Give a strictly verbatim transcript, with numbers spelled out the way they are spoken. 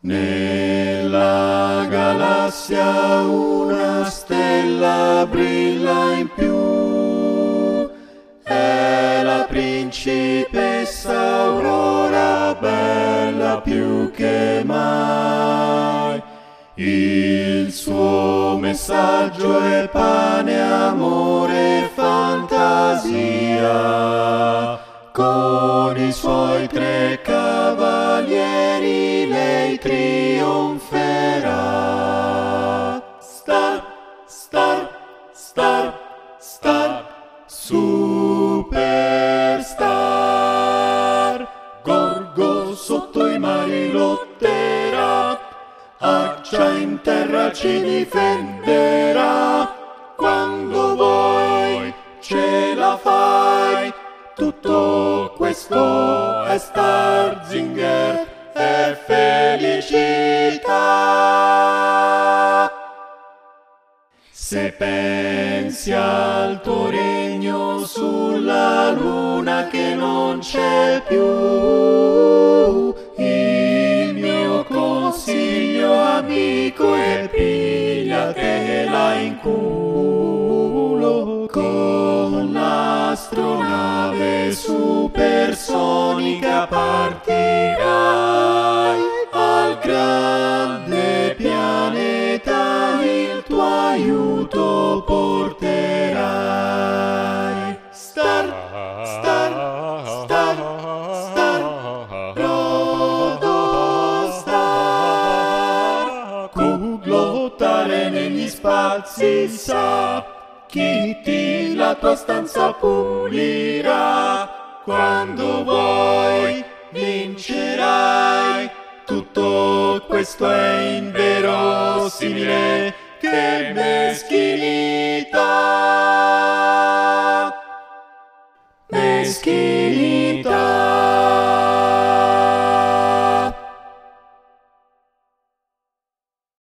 Nella galassia una stella brilla in più, è la principessa Aurora, bella più che mai. Il suo messaggio è pane, amore e fantasia. Con i suoi tre cavalieri lei trionferà. Star, star, star, star, superstar. Gorgo sotto i mari lotterà, Arcia in terra ci difenderà. Quando vuoi ce la fai. Tutto questo è Starzinger, è felicità. Se pensi al tuo regno sulla luna che non c'è più, il mio consiglio amico è pigliatela in culo. Con l'astronave supersonica partirai al grande pianeta, il tuo aiuto porterai. Star, star, star, star, Protostar. Cuglottare negli spazi sa, Kitty la tua stanza pulirà. Quando vuoi vincerai. Tutto questo è inverosimile, che meschinità. Meschinità.